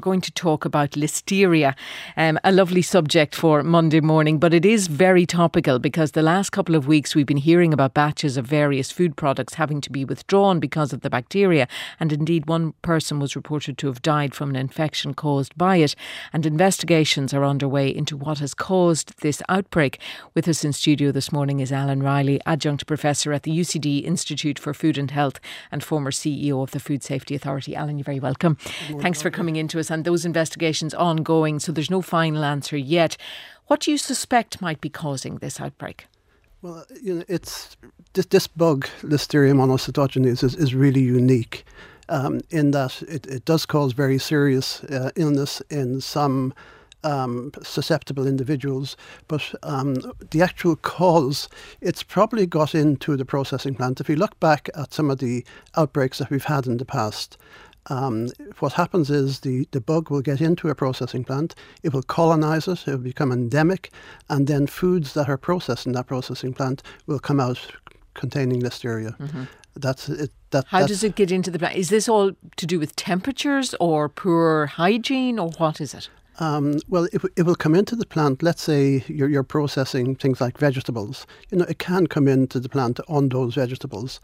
going to talk about listeria, a lovely subject for Monday morning, but it is very topical because the last couple of weeks we've been hearing about batches of various food products having to be withdrawn because of the bacteria, and indeed one person was reported to have died from an infection caused by it, and investigations are underway into what has caused this outbreak. With us in studio this morning is Alan Riley, Adjunct Professor at the UCD Institute for Food and Health and former CEO of the Food Safety Authority. Alan, you're very welcome. Thanks for coming into us. And those investigations ongoing, so there's no final answer yet. What do you suspect might be causing this outbreak? Well, it's this bug, Listeria monocytogenes, is really unique in that it does cause very serious illness in some susceptible individuals, but the actual cause, it's probably got into the processing plant. If you look back at some of the outbreaks that we've had in the past, what happens is the bug will get into a processing plant, it will colonize it, it will become endemic, and then foods that are processed in that processing plant will come out containing Listeria. Mm-hmm. That's it. How does it get into the plant? Is this all to do with temperatures or poor hygiene, or what is it? Well, it will come into the plant. Let's say you're processing things like vegetables. It can come into the plant on those vegetables.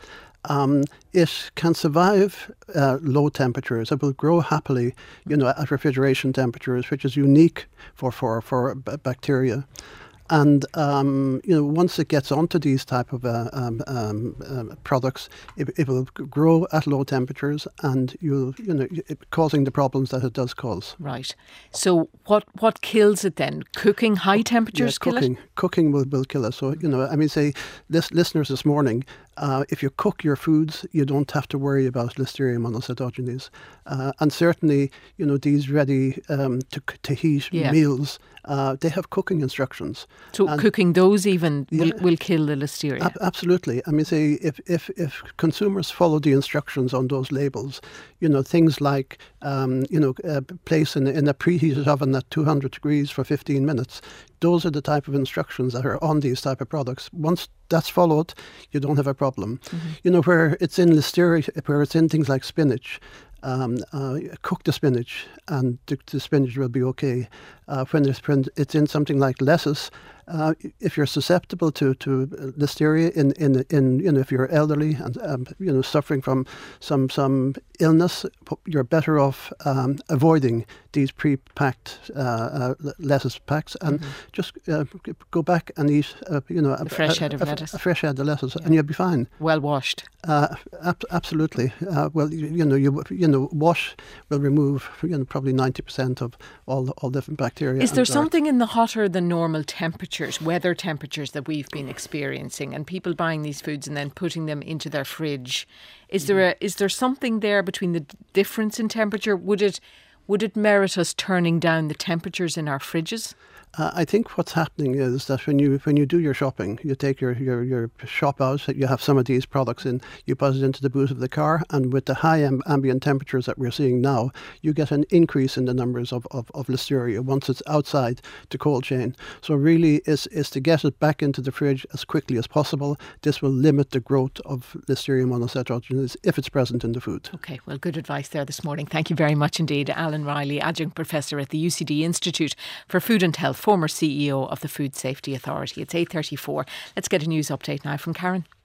It can survive low temperatures. It will grow happily, at refrigeration temperatures, which is unique for bacteria. And once it gets onto these type of products, it will grow at low temperatures, and causing the problems that it does cause. Right. So what kills it then? Cooking, high temperatures kill it? Cooking will kill it. So say listeners this morning, if you cook your foods, you don't have to worry about Listeria monocytogenes, and certainly these ready to heat meals. They have cooking instructions. So cooking those even will kill the Listeria? Absolutely. If consumers follow the instructions on those labels, things like, place in a preheated oven at 200 degrees for 15 minutes, those are the type of instructions that are on these type of products. Once that's followed, you don't have a problem. Mm-hmm. Where it's in Listeria, where it's in things like spinach, cook the spinach and the spinach will be okay. When it's in something like lettuce, if you're susceptible to Listeria in if you're elderly and suffering from some illness, you're better off avoiding these pre-packed lettuce packs and just go back and eat a fresh head of lettuce. A fresh head of lettuce, and you'll be fine. Well washed. Absolutely. Wash will remove probably 90% of all different bacteria. Is there something in the hotter than normal temperatures, weather temperatures that we've been experiencing, and people buying these foods and then putting them into their fridge? Is there something there between the difference in temperature? Would it merit us turning down the temperatures in our fridges? I think what's happening is that when you do your shopping, you take your shop out, you have some of these products in, you put it into the boot of the car, and with the high ambient temperatures that we're seeing now, you get an increase in the numbers of Listeria once it's outside the cold chain. So really is to get it back into the fridge as quickly as possible. This will limit the growth of Listeria monocytogenes if it's present in the food. Okay, well, good advice there this morning. Thank you very much indeed. Alan Riley, Adjunct Professor at the UCD Institute for Food and Health, former CEO of the Food Safety Authority. It's 8:34. Let's get a news update now from Karen.